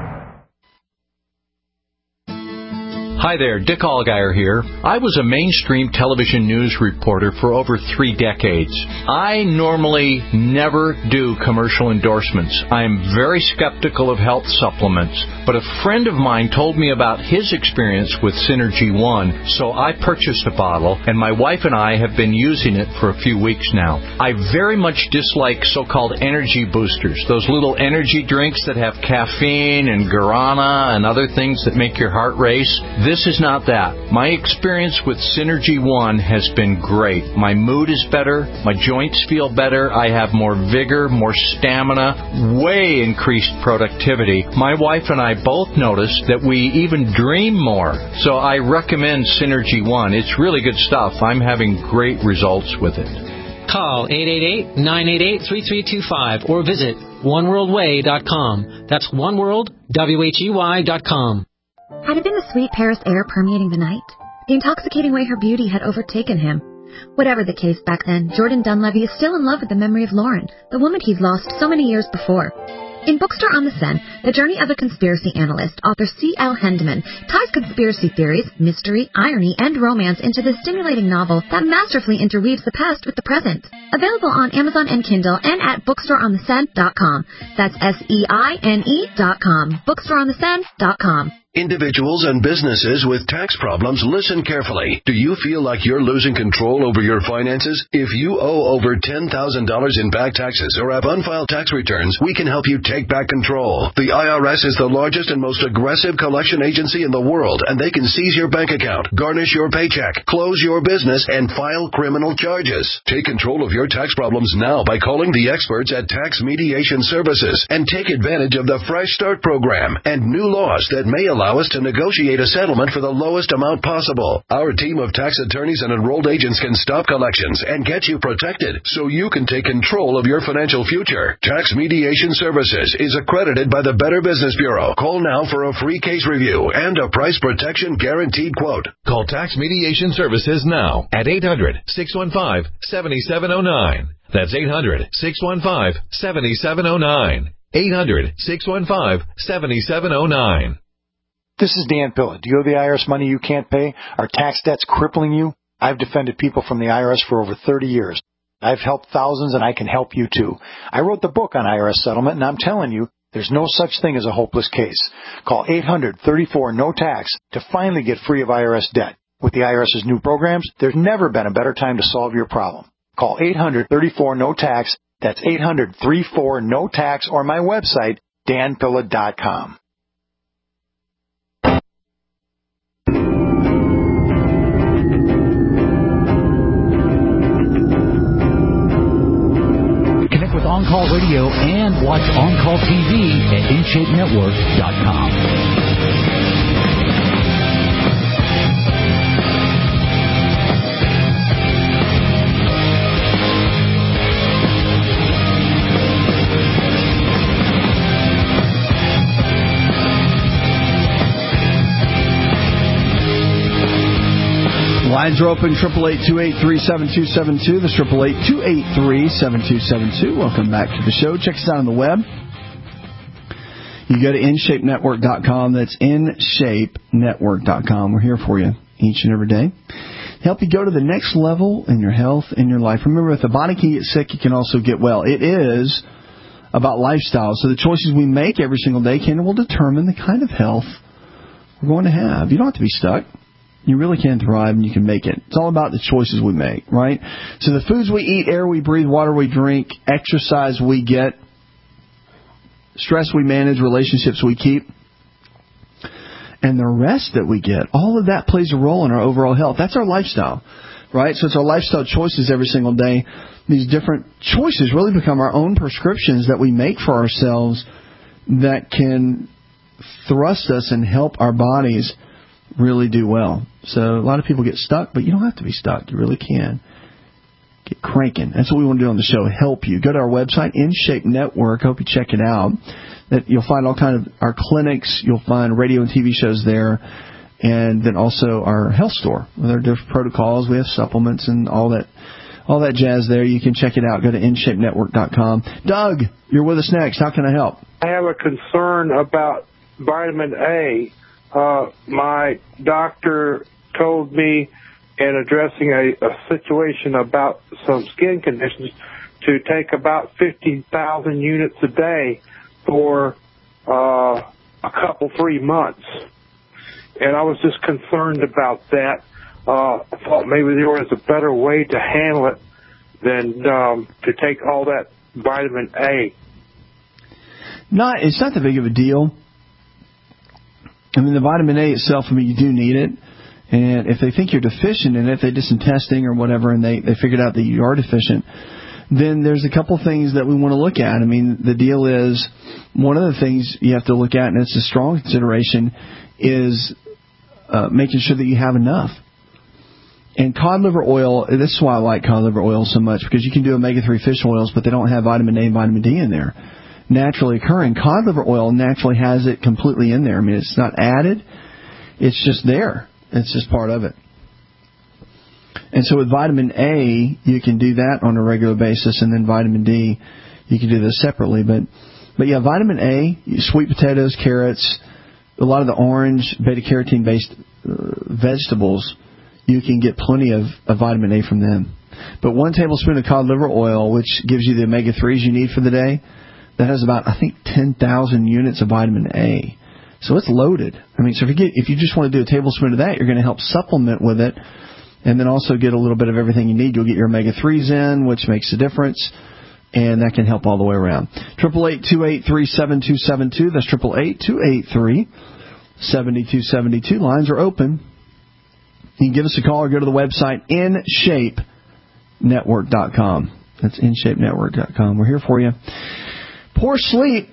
Speaker 2: Hi there, Dick Allgaier here. I was a mainstream television news reporter for over three decades. I normally never do commercial endorsements. I am very skeptical of health supplements, but a friend of mine told me about his experience with Synergy One, so I purchased a bottle, and my wife and I have been using it for a few weeks now. I very much dislike so-called energy boosters, those little energy drinks that have caffeine and guarana and other things that make your heart race. This is not that. My experience with Synergy One has been great. My mood is better. My joints feel better. I have more vigor, more stamina, way increased productivity. My wife and I both noticed that we even dream more. So I recommend Synergy One. It's really good stuff. I'm having great results with it.
Speaker 22: Call eight eight eight, nine eight eight, three three two five or visit one world way dot com. That's oneworld, W H E Y dot com.
Speaker 23: Had it been the sweet Paris air permeating the night? The intoxicating way her beauty had overtaken him? Whatever the case back then, Jordan Dunleavy is still in love with the memory of Lauren, the woman he'd lost so many years before. In Bookstore on the Seine, The Journey of a Conspiracy Analyst, author C L Hendeman ties conspiracy theories, mystery, irony, and romance into this stimulating novel that masterfully interweaves the past with the present. Available on Amazon and Kindle and at bookstore on the seine dot com. That's S E I N E dot com. bookstore on the seine dot com.
Speaker 12: Individuals and businesses with tax problems, listen carefully. Do you feel like you're losing control over your finances? If you owe over ten thousand dollars in back taxes or have unfiled tax returns, we can help you take back control. The I R S is the largest and most aggressive collection agency in the world, and they can seize your bank account, garnish your paycheck, close your business, and file criminal charges. Take control of your tax problems now by calling the experts at Tax Mediation Services and take advantage of the Fresh Start program and new laws that may allow Allow us to negotiate a settlement for the lowest amount possible. Our team of tax attorneys and enrolled agents can stop collections and get you protected so you can take control of your financial future. Tax Mediation Services is accredited by the Better Business Bureau. Call now for a free case review and a price protection guaranteed quote.
Speaker 24: Call Tax Mediation Services now at eight hundred, six one five, seven seven zero nine. That's eight hundred, six one five, seven seven zero nine. eight hundred, six one five, seven seven zero nine.
Speaker 5: This is Dan Pilla. Do you owe the I R S money you can't pay? Are tax debts crippling you? I've defended people from the I R S for over thirty years. I've helped thousands, and I can help you too. I wrote the book on I R S settlement, and I'm telling you, there's no such thing as a hopeless case. Call eight hundred, thirty-four, no tax to finally get free of I R S debt. With the IRS's new programs, there's never been a better time to solve your problem. Call eight hundred, thirty-four, no tax. That's eight hundred, thirty-four, no tax, or my website, dan pilla dot com.
Speaker 18: On Call Radio and watch On Call T V at in shape network dot com.
Speaker 3: Lines are open, triple eight two eight three seven two seven two. That's triple eight two eight three seven two seven two. Welcome back to the show. Check us out on the web. You go to in shape network dot com. That's in shape network dot com. We're here for you each and every day. Help you go to the next level in your health, in your life. Remember, if the body can get sick, you can also get well. It is about lifestyle. So the choices we make every single day can and will determine the kind of health we're going to have. You don't have to be stuck. You really can thrive, and you can make it. It's all about the choices we make, right? So the foods we eat, air we breathe, water we drink, exercise we get, stress we manage, relationships we keep, and the rest that we get, all of that plays a role in our overall health. That's our lifestyle, right? So it's our lifestyle choices every single day. These different choices really become our own prescriptions that we make for ourselves that can thrust us and help our bodies really do well. So a lot of people get stuck, but you don't have to be stuck. You really can get cranking. That's what we want to do on the show, help you. Go to our website, In Shape Network. I hope you check it out. That you'll find all kind of our clinics. You'll find radio and T V shows there. And then also our health store with our different protocols. We have supplements and all that all that jazz there. You can check it out. Go to in shape network dot com. Doug, you're with us next. How can I help?
Speaker 4: I have a concern about vitamin A. Uh, my doctor told me in addressing a, a situation about some skin conditions to take about fifteen thousand units a day for uh, a couple, three months. And I was just concerned about that. Uh, I thought maybe there was a better way to handle it than um, to take all that vitamin A.
Speaker 3: Not, it's not that big of a deal. I mean, the vitamin A itself, I mean, you do need it. And if they think you're deficient in it, if they did some testing or whatever and they, they figured out that you are deficient, then there's a couple things that we want to look at. I mean, the deal is, one of the things you have to look at, and it's a strong consideration, is uh, making sure that you have enough. And cod liver oil, this is why I like cod liver oil so much, because you can do omega three fish oils, but they don't have vitamin A and vitamin D in there. Naturally occurring. Cod liver oil naturally has it completely in there. I mean, it's not added. It's just there. It's just part of it. And so with vitamin A, you can do that on a regular basis, and then vitamin D, you can do this separately. But, but yeah, vitamin A, sweet potatoes, carrots, a lot of the orange, beta-carotene-based uh, vegetables, you can get plenty of, of vitamin A from them. But one tablespoon of cod liver oil, which gives you the omega threes you need for the day, that has about, I think, ten thousand units of vitamin A. So it's loaded. I mean, so if you get, if you just want to do a tablespoon of that, you're going to help supplement with it, and then also get a little bit of everything you need. You'll get your omega threes in, which makes a difference, and that can help all the way around. Triple eight two eight three seven two seven two. That's triple eight two eight three seven two seven two. Lines are open. You can give us a call or go to the website in shape network dot com. That's in shape network dot com. We're here for you. Poor sleep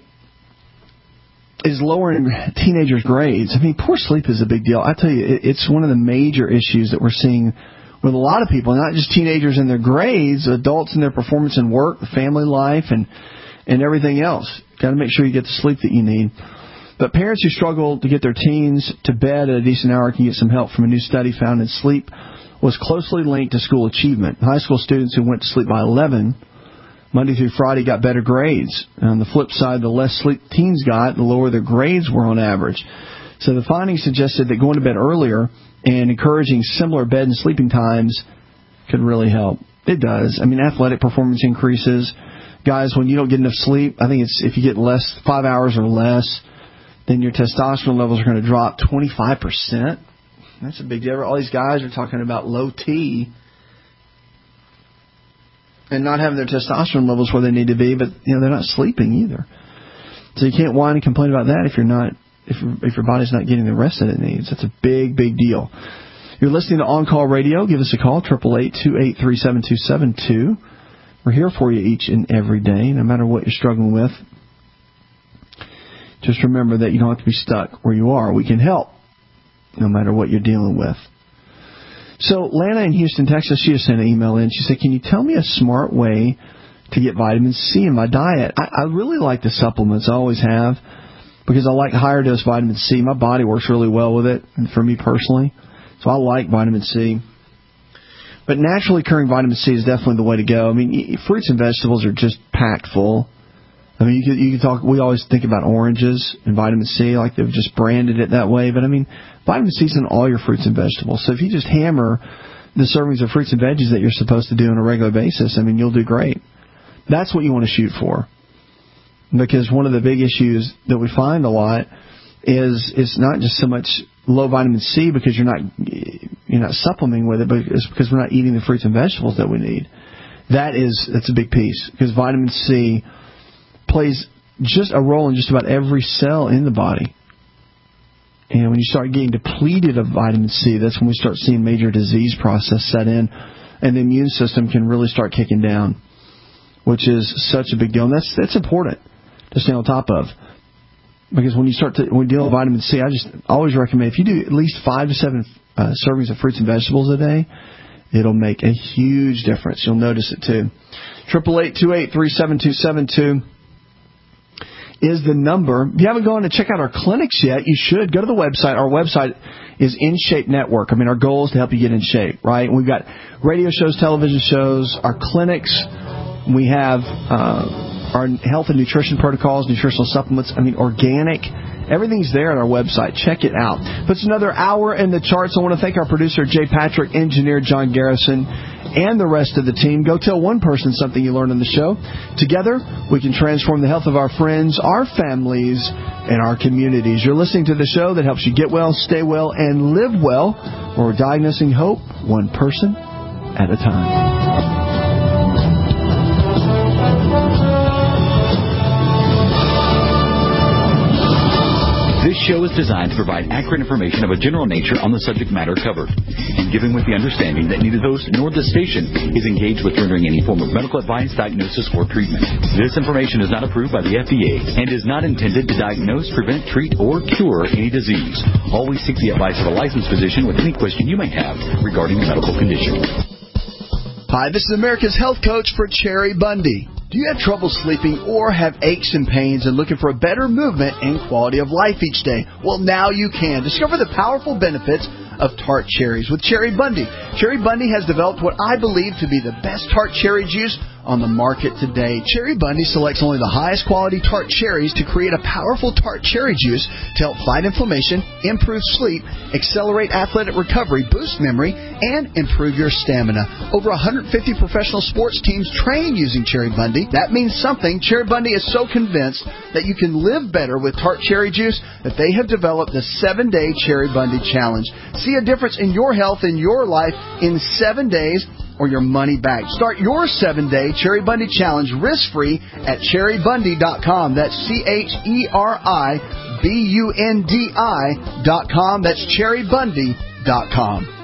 Speaker 3: is lowering teenagers' grades. I mean, poor sleep is a big deal. I tell you, it's one of the major issues that we're seeing with a lot of people, not just teenagers in their grades, adults in their performance in work, family life, and and everything else. Got to make sure you get the sleep that you need. But parents who struggle to get their teens to bed at a decent hour can get some help from a new study found that sleep was closely linked to school achievement. High school students who went to sleep by eleven Monday through Friday got better grades. And on the flip side, the less sleep teens got, the lower their grades were on average. So the findings suggested that going to bed earlier and encouraging similar bed and sleeping times could really help. It does. I mean, athletic performance increases. Guys, when you don't get enough sleep, I think it's if you get less, five hours or less, then your testosterone levels are going to drop twenty-five percent. That's a big deal. All these guys are talking about low T and not having their testosterone levels where they need to be, but you know they're not sleeping either. So you can't whine and complain about that if you're not, if if your body's not getting the rest that it needs. That's a big, big deal. You're listening to On Call Radio. Give us a call, triple eight two eight three seven two seven two. We're here for you each and every day, no matter what you're struggling with. Just remember that you don't have to be stuck where you are. We can help, no matter what you're dealing with. So Lana in Houston, Texas, she just sent an email in. She said, can you tell me a smart way to get vitamin C in my diet? I, I really like the supplements. I always have, because I like higher dose vitamin C. My body works really well with it, and for me personally. So I like vitamin C. But naturally occurring vitamin C is definitely the way to go. I mean, fruits and vegetables are just packed full. I mean, you could, you could talk, we always think about oranges and vitamin C, like they've just branded it that way. But I mean, vitamin C is in all your fruits and vegetables. So if you just hammer the servings of fruits and veggies that you're supposed to do on a regular basis, I mean, you'll do great. That's what you want to shoot for. Because one of the big issues that we find a lot is it's not just so much low vitamin C because you're not you're not supplementing with it, but it's because we're not eating the fruits and vegetables that we need. That is that's a big piece, because vitamin C plays just a role in just about every cell in the body. And when you start getting depleted of vitamin C, that's when we start seeing major disease process set in, and the immune system can really start kicking down, which is such a big deal. And that's that's important to stay on top of. Because when you start to when you deal with vitamin C, I just always recommend, if you do at least five to seven uh, servings of fruits and vegetables a day, it'll make a huge difference. You'll notice it too. Triple eight two eight three seven two seven two is the number. If you haven't gone to check out our clinics yet, you should go to the website. Our website is In Shape Network. I mean, our goal is to help you get in shape, right? We've got radio shows, television shows, our clinics. We have uh, our health and nutrition protocols, nutritional supplements. I mean, organic. Everything's there on our website. Check it out. Puts another hour in the charts. I want to thank our producer, Jay Patrick, engineer John Garrison, and the rest of the team. Go tell one person something you learned on the show. Together, we can transform the health of our friends, our families, and our communities. You're listening to the show that helps you get well, stay well, and live well. Where we're diagnosing hope one person at a time.
Speaker 16: This show is designed to provide accurate information of a general nature on the subject matter covered, and given with the understanding that neither the host nor the station is engaged with rendering any form of medical advice, diagnosis, or treatment. This information is not approved by the F D A and is not intended to diagnose, prevent, treat, or cure any disease. Always seek the advice of a licensed physician with any question you may have regarding a medical condition.
Speaker 3: Hi, this is America's Health Coach for Cherry Bundy. Do you have trouble sleeping or have aches and pains and looking for a better movement and quality of life each day? Well, now you can. Discover the powerful benefits of tart cherries with Cherry Bundy. Cherry Bundy has developed what I believe to be the best tart cherry juice on the market today. Cherry Bundy selects only the highest quality tart cherries to create a powerful tart cherry juice to help fight inflammation, improve sleep, accelerate athletic recovery, boost memory, and improve your stamina. Over one hundred fifty professional sports teams train using Cherry Bundy. That means something. Cherry Bundy is so convinced that you can live better with tart cherry juice that they have developed the seven-day Cherry Bundy Challenge. See a difference in your health and your life in seven days or your money back. Start your seven-day Cherry Bundy Challenge risk-free at cherry bundy dot com. That's C H E R I B U N D I dot com. That's cherry bundy dot com.